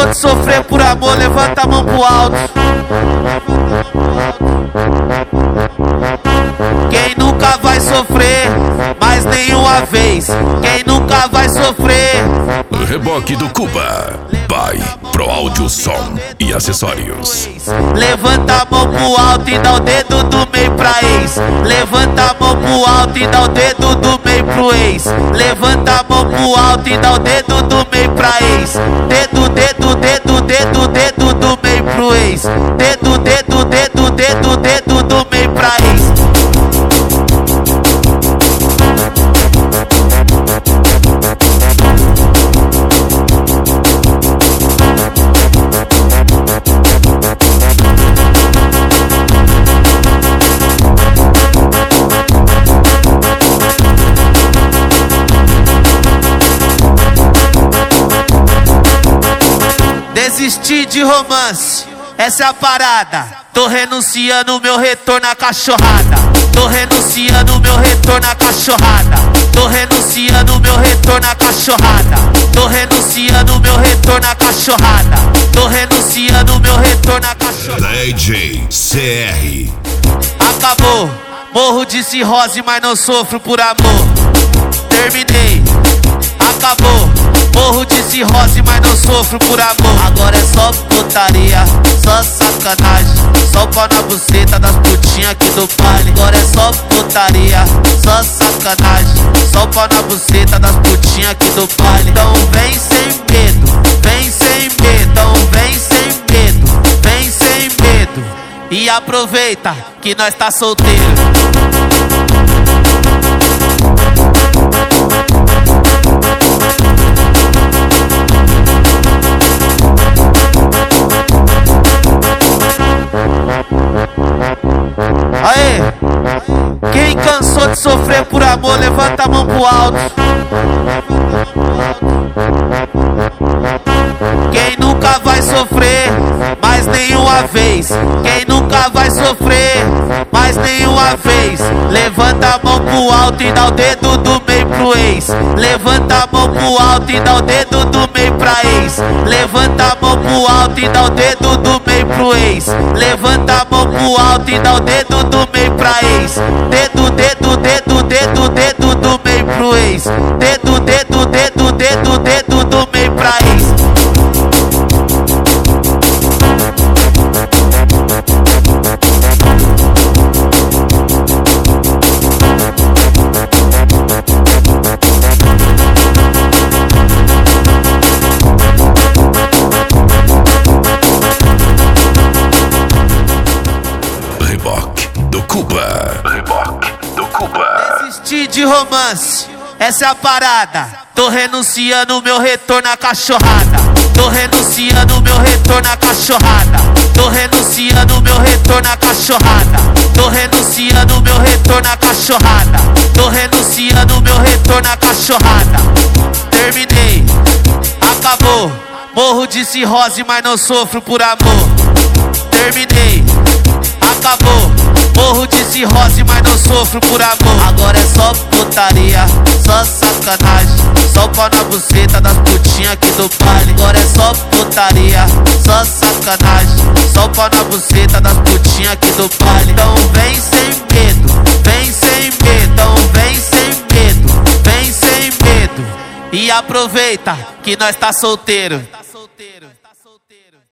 cansou de sofrer por amor, levanta a mão pro alto. Quem nunca vai sofrer mais nenhuma vez? Quem nunca vai sofrer? Reboque do Cuba, by Pro Áudio Som e Acessórios. Levanta a mão pro alto e dá o dedo do meio pra ex. Levanta a mão pro alto e dá o dedo do meio pro ex. Levanta a mão pro alto e dá o dedo do meio pra ex. Dedo, dedo, dedo, dedo, dedo do meio pro ex. Dedo, dedo, dedo, dedo, dedo do meio pra ex. Desisti de romance, essa é a parada. Tô renunciando meu retorno à cachorrada. Tô renunciando meu retorno à cachorrada. Tô renunciando meu retorno à cachorrada. Tô renunciando meu retorno à cachorrada. Tô renunciando meu retorno à cachorrada. DJ CR. Acabou, morro de cirrose, mas não sofro por amor. Terminei, acabou, morro de cirrose, mas não sofro por amor. Agora é só putaria, só sacanagem, só pau na buceta das putinhas aqui do baile. Agora é só putaria, só sacanagem, só pau na buceta das putinhas aqui do baile. Então vem sem medo, vem sem medo, então vem sem medo, vem sem medo. E aproveita que nós tá solteiro. Aê! Quem cansou de sofrer por amor, levanta a mão pro alto. Quem nunca vai sofrer mais nenhuma vez? Quem nunca vai sofrer mais nenhuma vez? Levanta a mão pro alto e dá o dedo do meio pro ex. Levanta a mão pro alto e dá o dedo do meio pra ex. Levanta a mão pro alto e dá o dedo do meio pro ex. Levanta a mão pro alto e dá o dedo do meio pra ex. Dedo, dedo, dedo, dedo, dedo do meio pro ex. Dedo, dedo, dedo, dedo, dedo do meio pra ex. Reboque do Cuba. Reboque do Cuba. Desisti de romance, essa é a parada. Tô renunciando meu retorno à cachorrada. Tô renunciando meu retorno à cachorrada. Tô renunciando meu retorno à cachorrada. Tô renunciando meu retorno à cachorrada. Tô renunciando meu retorno à cachorrada. Terminei, acabou, morro de cirrose, mas não sofro por amor. Terminei, acabou, morro de cirrose, mas não sofro por amor. Agora é só putaria, só sacanagem, só pau na buceta das putinhas aqui do baile. Agora é só putaria, só sacanagem, só pau na buceta das putinhas aqui do baile. Então vem sem medo, vem sem medo, então vem sem medo, vem sem medo. E aproveita que nós tá solteiro.